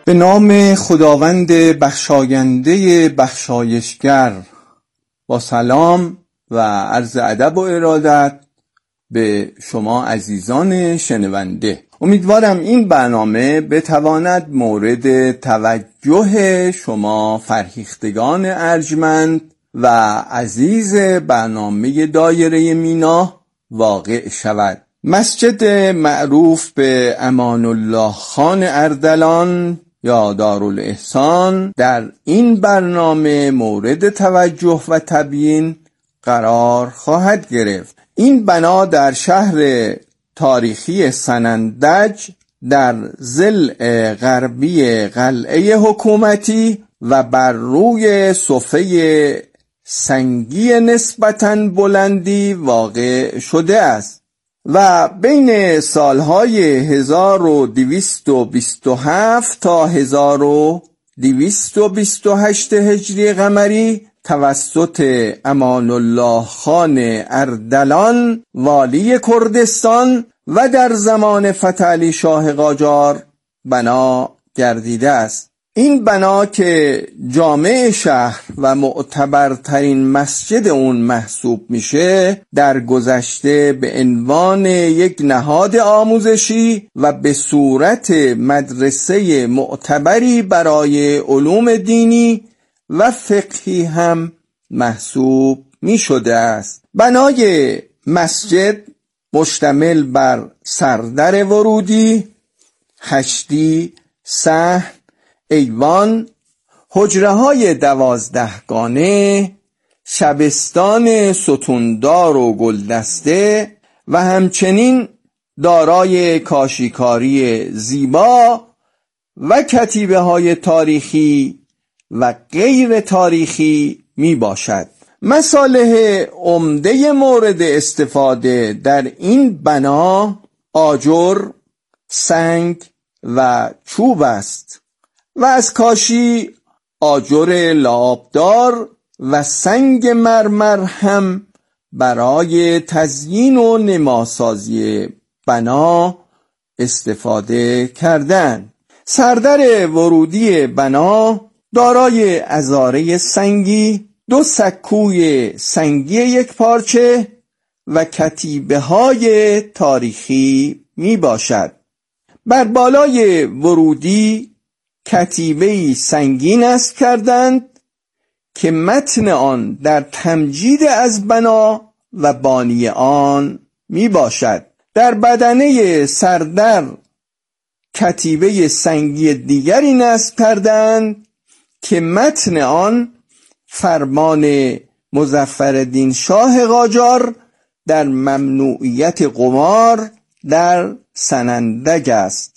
به نام خداوند بخشاینده بخشایشگر. با سلام و عرض ادب و ارادت به شما عزیزان شنونده. امیدوارم این برنامه بتواند مورد توجه شما فرهیختگان ارجمند و عزیز برنامه دایره مینا واقع شود. مسجد معروف به امان الله خان اردلان یا دارالاحسان در این برنامه مورد توجه و تبیین قرار خواهد گرفت. این بنا در شهر تاریخی سنندج در ضلع غربی قلعه حکومتی و بر روی صفحه سنگی نسبتاً بلندی واقع شده است و بین سالهای 1227 تا 1228 هجری قمری توسط امان الله خان اردلان والی کردستان و در زمان فتحعلی شاه قاجار بنا گردیده است. این بنا که جامع شهر و معتبرترین مسجد اون محسوب میشه، در گذشته به عنوان یک نهاد آموزشی و به صورت مدرسه معتبری برای علوم دینی و فقهی هم محسوب می شده است. بنای مسجد مشتمل بر سردر ورودی، هشتی، صحن، ایوان، حجره‌های 12 گانه، شبستان ستوندار و گلدسته و همچنین دارای کاشیکاری زیبا و کتیبه‌های تاریخی و غیر تاریخی می باشد. مصالح عمده مورد استفاده در این بنا آجر، سنگ و چوب است و از کاشی آجر لعابدار و سنگ مرمر هم برای تزیین و نماسازی بنا استفاده کردند. سردر ورودی بنا دارای عذاره سنگی، 2 سکوی سنگی یک پارچه و کتیبه های تاریخی می باشد. بر بالای ورودی کتیبه‌ای سنگین نصب کردند که متن آن در تمجید از بنا و بانی آن می باشد. در بدنه سردر کتیبه سنگی دیگری نصب کردند که متن آن فرمان مظفرالدین شاه قاجار در ممنوعیت قمار در سنندج است.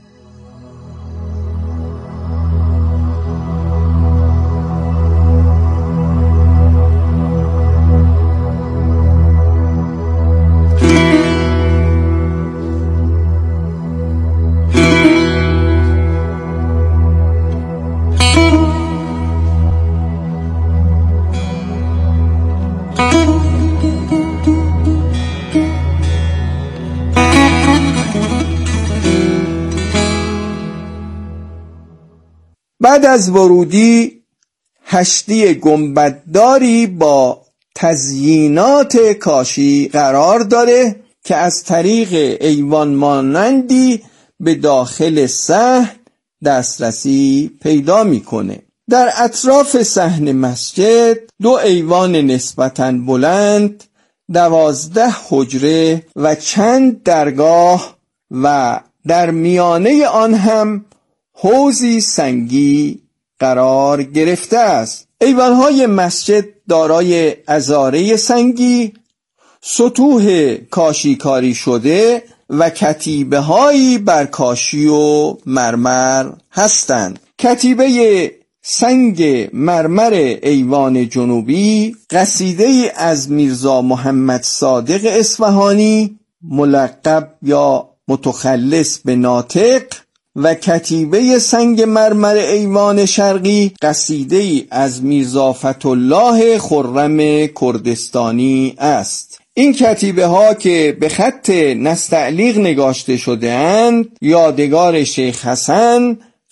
بعد از ورودی هشتی گنبدداری با تزیینات کاشی قرار داره که از طریق ایوان مانندی به داخل صحن دسترسی پیدا میکنه. در اطراف صحن مسجد 2 ایوان نسبتاً بلند، 12 حجره و چند درگاه و در میانه آن هم حوضی سنگی قرار گرفته است. ایوانهای مسجد دارای عذاره سنگی، سطوح کاشیکاری شده و کتیبه هایی بر کاشی و مرمر هستند. کتیبه سنگ مرمر ایوان جنوبی قصیده از میرزا محمد صادق اصفهانی ملقب یا متخلص به ناطق و کتیبه سنگ مرمر ایوان شرقی قصیده از میرزا فتح‌الله خرم کردستانی است. این کتیبه ها که به خط نستعلیق نگاشته شده اند یادگار شیخ حسن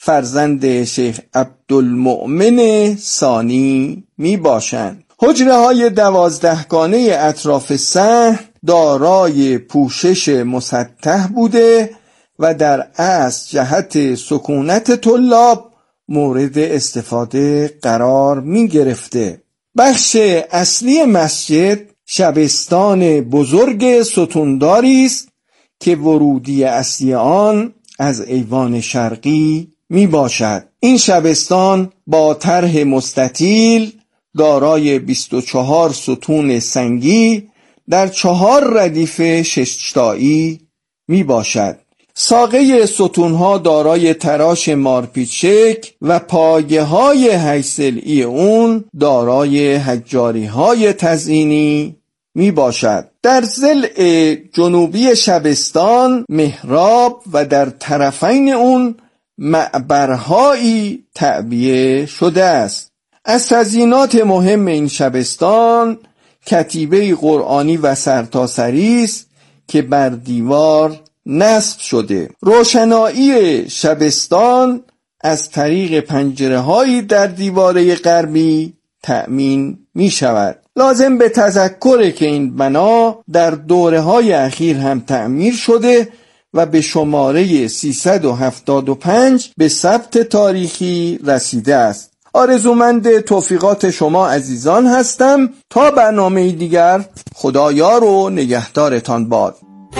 فرزند شیخ عبدالمؤمن ثانی می باشند. حجره های 12 گانه اطراف صحن دارای پوشش مسطح بوده و در اصل جهت سکونت طلاب مورد استفاده قرار می گرفته. بخش اصلی مسجد شبستان بزرگ ستونداری است که ورودی اصلی آن از ایوان شرقی می باشد. این شبستان با طرح مستطیل دارای 24 ستون سنگی در 4 ردیف 6 تایی می باشد. ساقه ستونها دارای تراش مارپیچ شکل و پایه های 8 ضلعی اون دارای حجاری های تزئینی می باشد. در ضلع جنوبی شبستان محراب و در طرفین اون معبرهایی تعبیه شده است. از تزیینات مهم این شبستان کتیبه قرآنی و سرتاسری است که بر دیوار نصب شده. روشنایی شبستان از طریق پنجره‌هایی در دیواره غربی تأمین می شود. لازم به تذکره که این بنا در دوره‌های اخیر هم تعمیر شده و به شماره 375 به ثبت تاریخی رسیده است. آرزومند توفیقات شما عزیزان هستم. تا برنامه دیگر خدایار و نگهدارتان باد.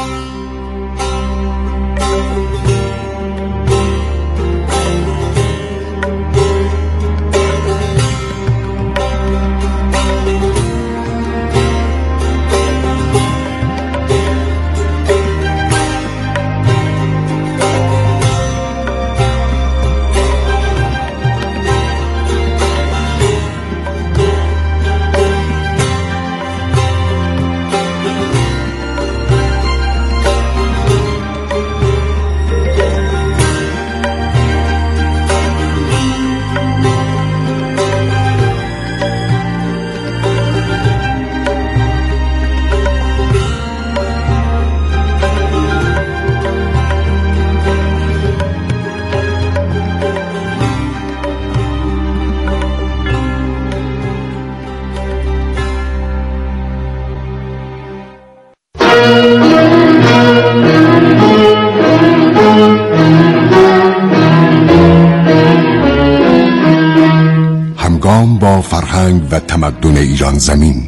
با فرهنگ و تمدن ایران زمین.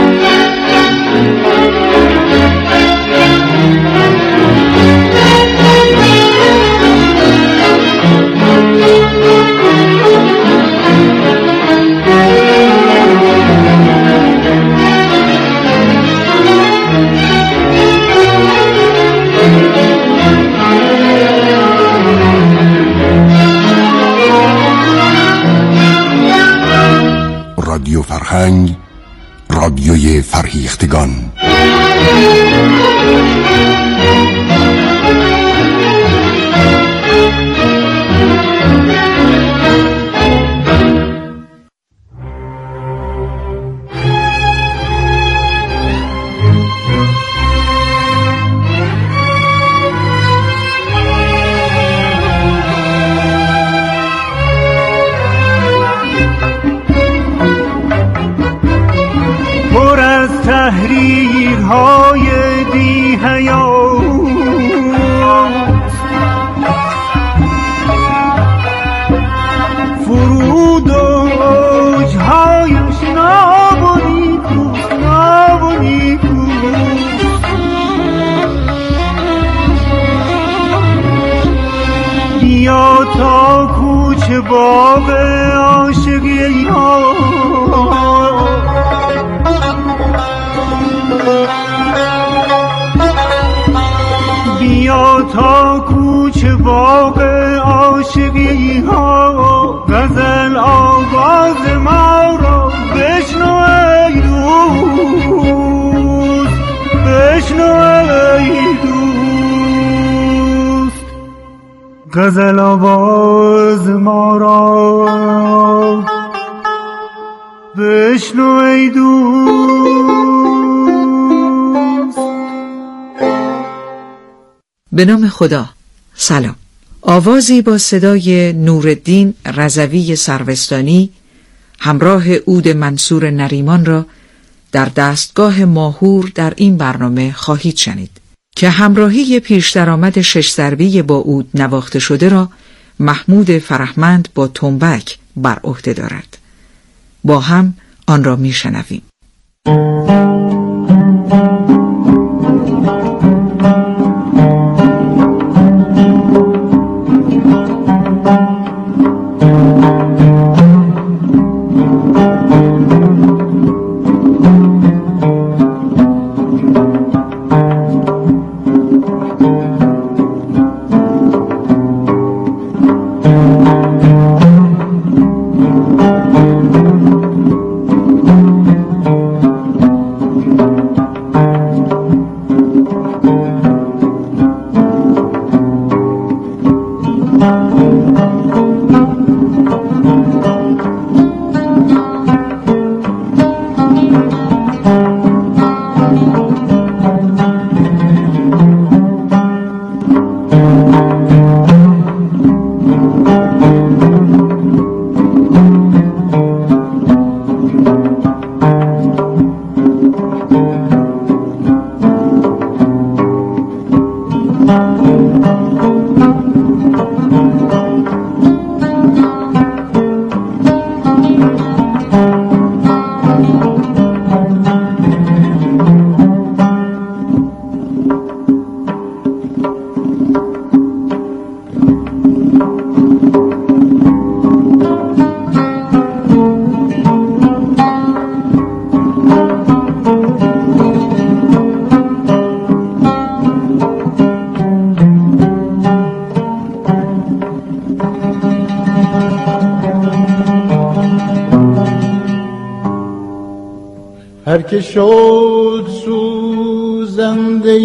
رادیو فرهنگ، رادیوی فرهیختگان. تحریرهای بی حیات فرود و اوجهایش ناب و نیکوست، ناب و نیکوست. بیا تا کوچه باغ عاشقی ها بیا تا کوچه باغ عاشقی ها غزل آواز ما را بشنو ای دوست، بشنو ای دوست. غزل آواز ما را بشنو ای دوست. به نام خدا. سلام. آوازی با صدای نورالدین رضوی سروستانی همراه عود منصور نریمان را در دستگاه ماهور در این برنامه خواهید شنید که همراهی پیش درآمد شش ضربی با عود نواخته شده را محمود فرهمند با تنبک بر عهده دارد. با هم آن را میشنویم. هر که شد سوزنده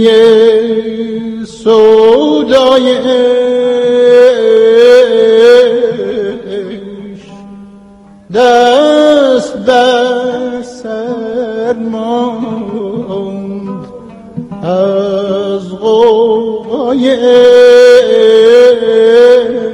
سودای عشق دست بر سر ماند از غوغای عشق.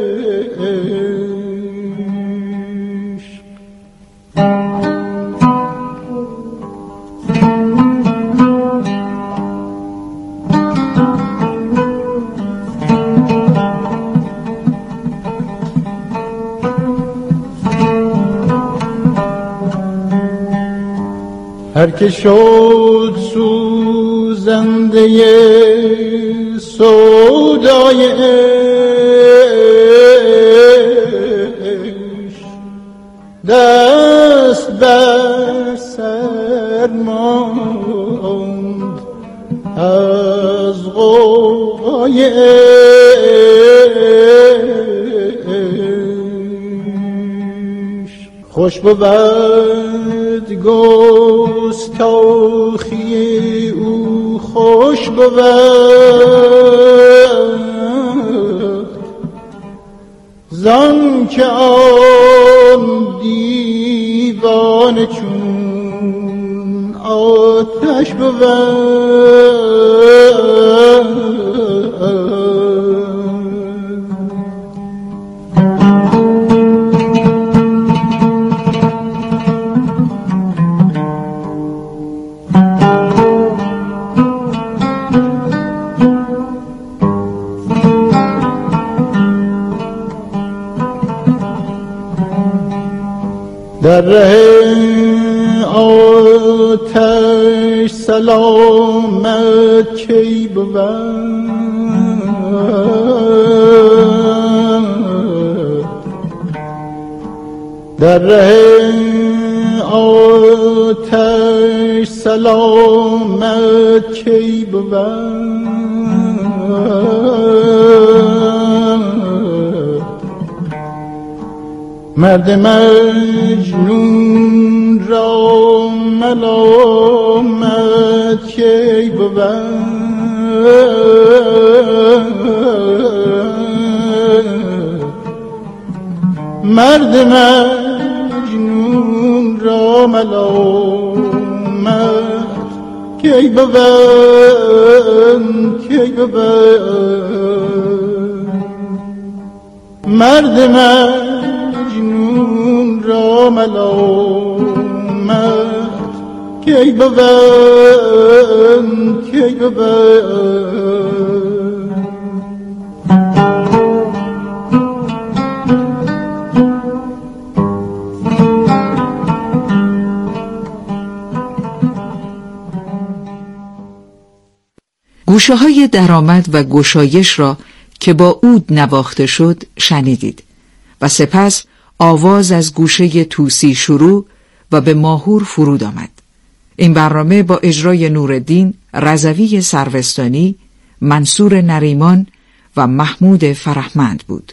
هر که شد سوزنده سودای عشق دست بر سر ماند از غوغای عشق. خوش بود گستاخی او، خوش بود زان که آن دیوانه چون آتش بود. در ره آتش سلامت کی بود، در ره آتش سلامت کی بود. مرد مجنون را ملامت کی بود، مرد مجنون را ملامت کی بود، کی بود. مرد مجنون را ملامت کی بود کی بود. گوشه های درآمد و گشایش را که با عود نواخته شد شنیدید و سپس آواز از گوشه توسی شروع و به ماهور فرود آمد. این برنامه با اجرای نورالدین رضوی سروستانی، منصور نریمان و محمود فرهمند بود.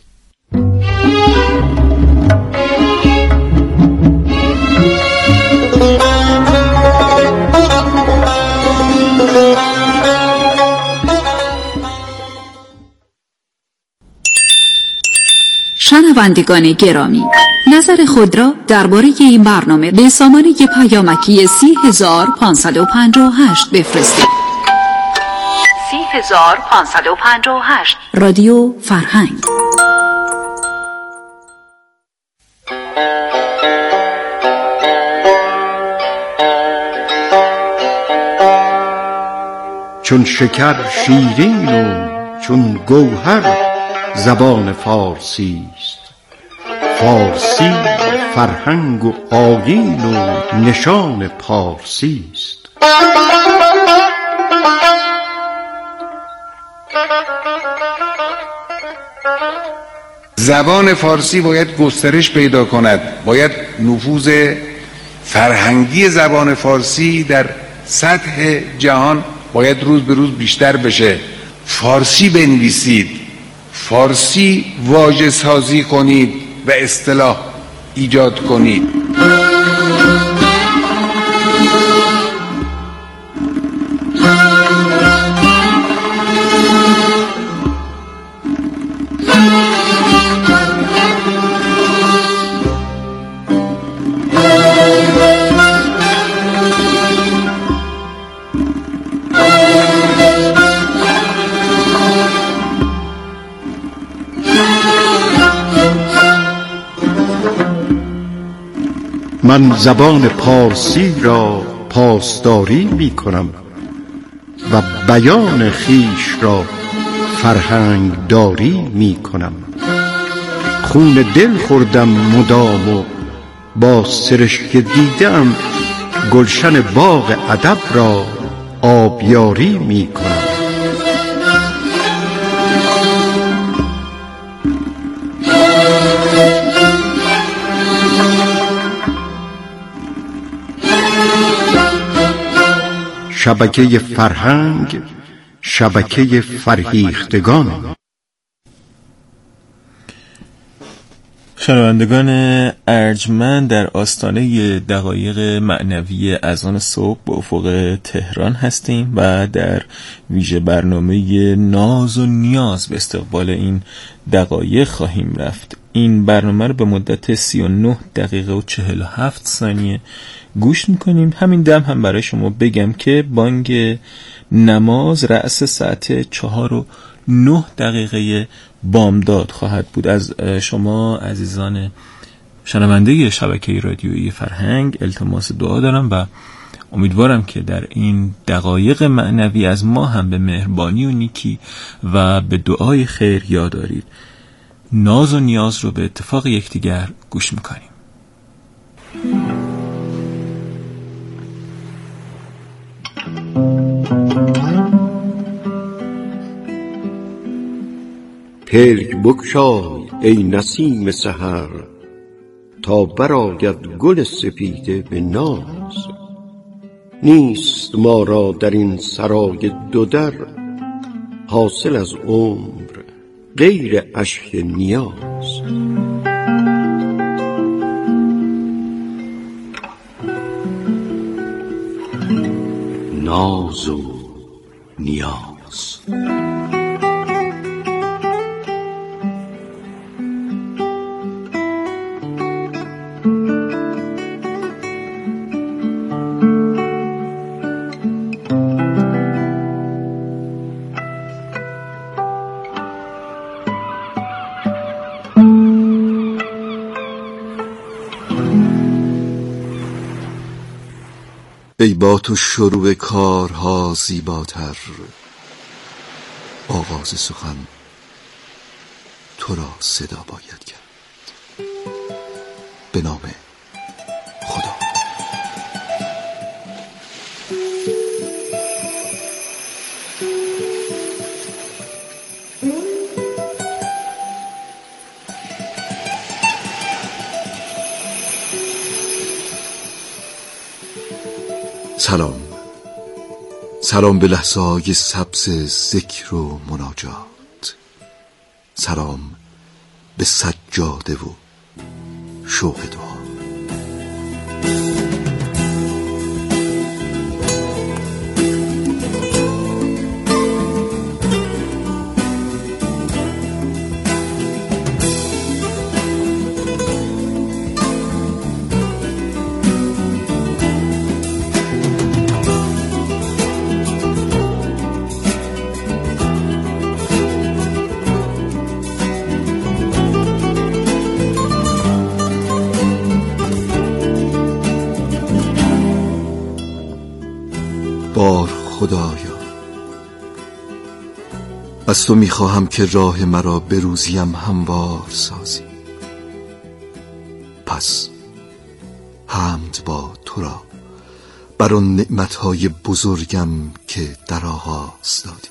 شنوندگان گرامی، نظر خود را درباره این برنامه به سامانه پیامکی 30558 بفرستید. 30558 رادیو فرهنگ. چون شکر شیرین و چون گوهر زبان فارسی است. فارسی فرهنگ و آیین و نشان پارسی است. زبان فارسی باید گسترش پیدا کند، باید نفوذ فرهنگی زبان فارسی در سطح جهان باید روز به روز بیشتر بشه. فارسی بنویسید، فارسی واژه سازی کنید و اصطلاح ایجاد کنید. من زبان پارسی را پاسداری می کنم و بیان خیش را فرهنگ داری می کنم. خون دل خوردم مدام و با سرشک دیدم گلشن باغ ادب را آبیاری می کنم. شبکه فرهنگ، شبکه فرهیختگان. شنوندگان ارجمند، در آستانه دقایق معنوی اذان صبح به افق تهران هستیم و در ویژه برنامه ناز و نیاز به استقبال این دقایق خواهیم رفت. این برنامه رو به مدت 39 دقیقه و 47 ثانیه گوش میکنیم. همین دم هم برای شما بگم که بانگ نماز رأس ساعت 4:09 بامداد خواهد بود. از شما عزیزان شنونده شبکه رادیویی فرهنگ التماس دعا دارم و امیدوارم که در این دقایق معنوی از ما هم به مهربانی و نیکی و به دعای خیر یاد دارید. ناز و نیاز رو به اتفاق یکدیگر گوش میکنیم. پلک بگشای ای نسیم سحر، تا برآید گل سپیده به ناز. نیست ما را در این سرای دو در، حاصل از عمر غیر اشک نیاز. ناز و نیاز. ای با تو شروع کارها زیباتر، آغاز سخن تو را صدا باید کرد. به نام خدا. سلام به لحظه‌های سبز ذکر و مناجات، سلام به سجاده و شوق دعا. بار خدایا، از تو میخواهم که راه مرا به روزیم هموار سازی. پس حمد با تو را بر آن نعمتهای بزرگم که در آغاز دادی.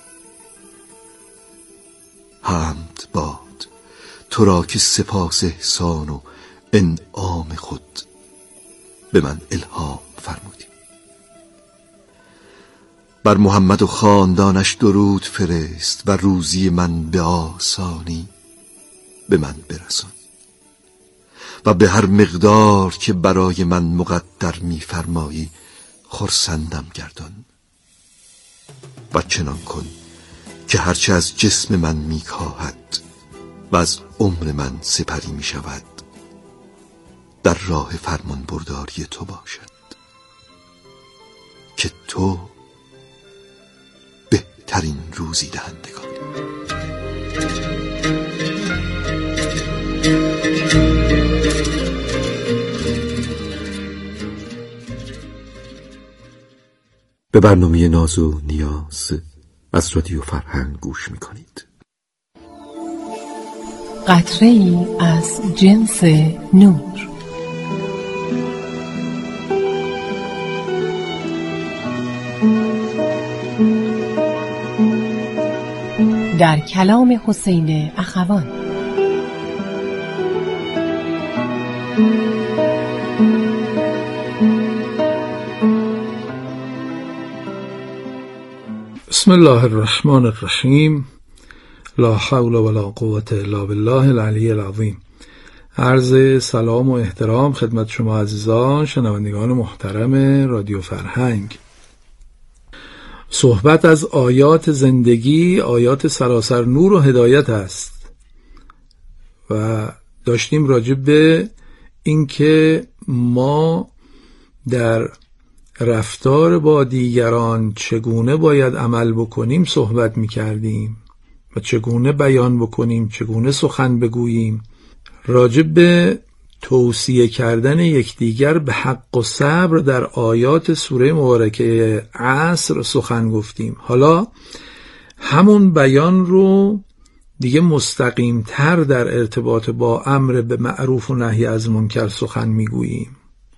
حمد باد تو را که سپاس احسان و انعام خود به من الهام فرمودی. بر محمد و خاندانش درود فرست و روزی من به آسانی به من برسان و به هر مقدار که برای من مقدر می‌فرمایی خرسندم گردان و چنان کن که هرچه از جسم من می‌کاهد و از عمر من سپری می‌شود در راه فرمان برداری تو باشد که تو بهترین روزی دهندگان. به برنامه ناز و نیاز از رادیو فرهنگ گوش میکنید. قطره‌ای از جنس نور. در کلام حسین اخوان. بسم الله الرحمن الرحیم. لا حول ولا قوة الا بالله العلی العظیم. عرض سلام و احترام خدمت شما عزیزان شنوندگان محترم رادیو فرهنگ. صحبت از آیات زندگی، آیات سراسر نور و هدایت است و داشتیم راجع به اینکه ما در رفتار با دیگران چگونه باید عمل بکنیم صحبت می‌کردیم و چگونه بیان بکنیم، چگونه سخن بگوییم. راجع به توصیه کردن یکدیگر به حق و صبر در آیات سوره مبارکه عصر سخن گفتیم. حالا همون بیان رو دیگه مستقیم تر در ارتباط با امر به معروف و نهی از منکر سخن میگوییم.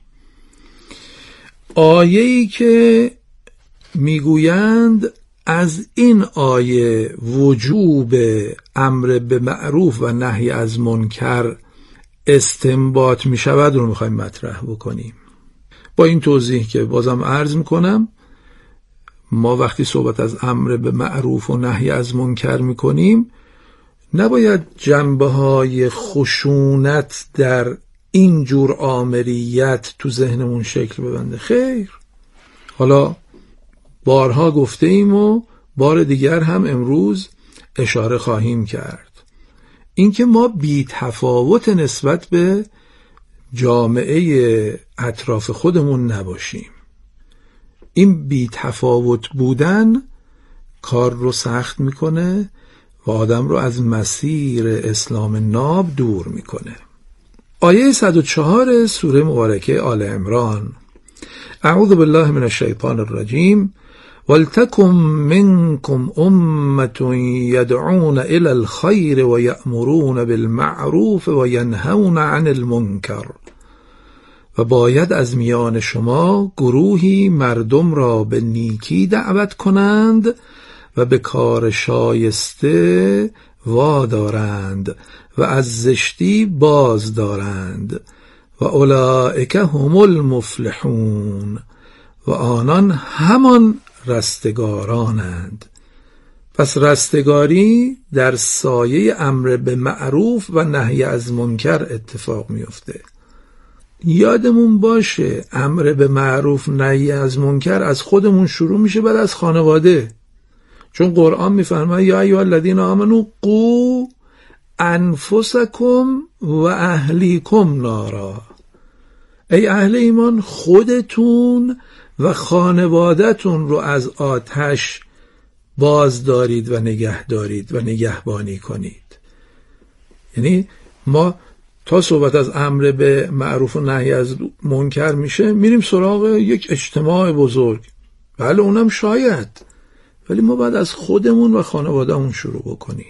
آیه‌ای که میگویند از این آیه وجوب امر به معروف و نهی از منکر استنباط می شود رو میخوایم مطرح بکنیم. با این توضیح که بازم عرض میکنم، ما وقتی صحبت از امر به معروف و نهی از منکر میکنیم نباید جنبه های خشونت در این جور آمریت تو ذهنمون شکل ببنده. خیر، حالا بارها گفته ایم و بار دیگر هم امروز اشاره خواهیم کرد، اینکه ما بی تفاوت نسبت به جامعه اطراف خودمون نباشیم. این بی تفاوت بودن کار رو سخت میکنه و آدم رو از مسیر اسلام ناب دور میکنه. آیه 104 سوره مبارکه آل عمران: اعوذ بالله من الشیطان الرجیم. ولتکن منکم امة یدعون الی الخیر و یأمرون بالمعروف و ینهون عن المنکر. و باید از میان شما گروهی مردم را به نیکی دعوت کنند و به کار شایسته وادارند و از زشتی باز دارند و اولئک هم المفلحون، و آنان همان رستگارانند. پس رستگاری در سایه امر به معروف و نهی از منکر اتفاق میفته. یادمون باشه امر به معروف نهی از منکر از خودمون شروع میشه، بعد از خانواده. چون قرآن میفرماید یا ایها الذین آمنوا قوا انفسکم و اهلیکم نارا. ای اهل ایمان، خودتون و خانواده‌تون رو از آتش باز دارید و نگه دارید و نگهبانی کنید. یعنی ما تا صحبت از امر به معروف و نهی از منکر میشه میریم سراغ یک اجتماع بزرگ. بله اونم شاید، ولی ما باید از خودمون و خانواده‌مون شروع بکنیم.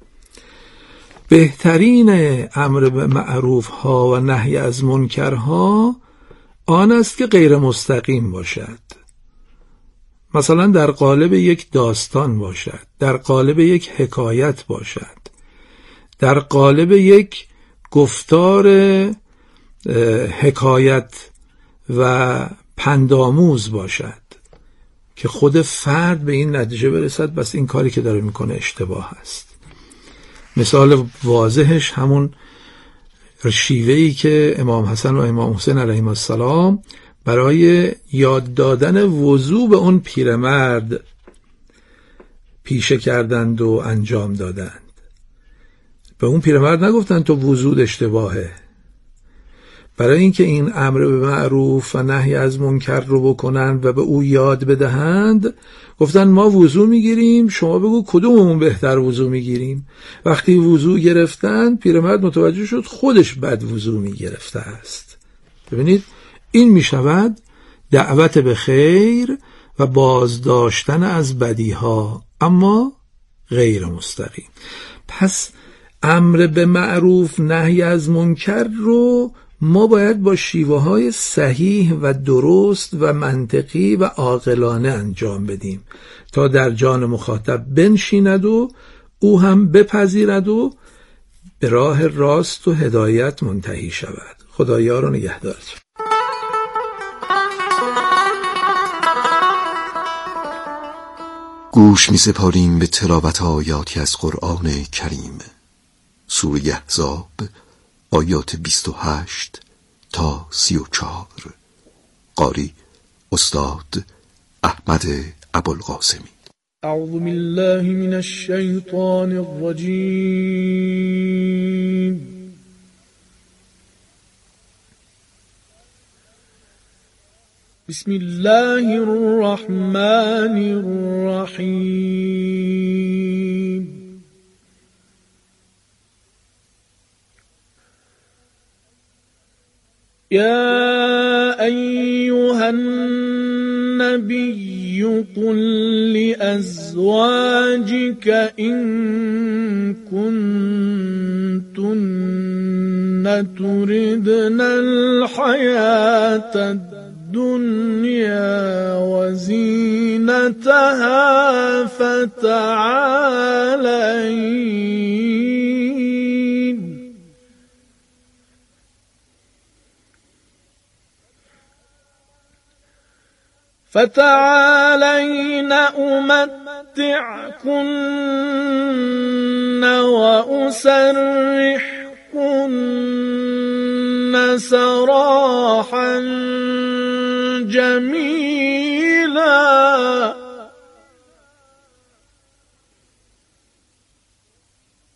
بهترین امر به معروف ها و نهی از منکر ها آن است که غیر مستقیم باشد. مثلا در قالب یک داستان باشد، در قالب یک حکایت باشد، در قالب یک گفتار حکایت و پندآموز باشد که خود فرد به این نتیجه برسد بس این کاری که داره میکنه اشتباه است. مثال واضحش همون شیوهی که امام حسن و امام حسین علیهم السلام برای یاد دادن وضو به اون پیرمرد پیشه کردند و انجام دادند. به اون پیرمرد نگفتند تو وضوت اشتباهه. برای اینکه این امر به معروف و نهی از منکر رو بکنند و به او یاد بدهند گفتن ما وضو میگیریم، شما بگو کدوممون بهتر وضو میگیریم. وقتی وضو گرفتن پیرمرد متوجه شد خودش بد وضو میگرفته است. ببینید این میشود دعوت به خیر و بازداشتن از بدیها، اما غیر مستقیم. پس امر به معروف نهی از منکر رو ما باید با شیوه‌های صحیح و درست و منطقی و عاقلانه انجام بدیم تا در جان مخاطب بنشیند و او هم بپذیرد و به راه راست و هدایت منتهی شود. خدایا رو نگهدارتون. گوش می سپاریم به تلاوت آیاتی از قرآن کریم. سوره احزاب آیات 28 تا 34. قاری استاد احمد ابوالقاسمی. اعوذ بالله من الشیطان الرجیم. بسم الله الرحمن الرحیم. يا أيها النبي قل لأزواجك إن كنتن تردن الحياة الدنيا وزينتها فتعالين أمتعكن وأسرحكن سراحا جميلا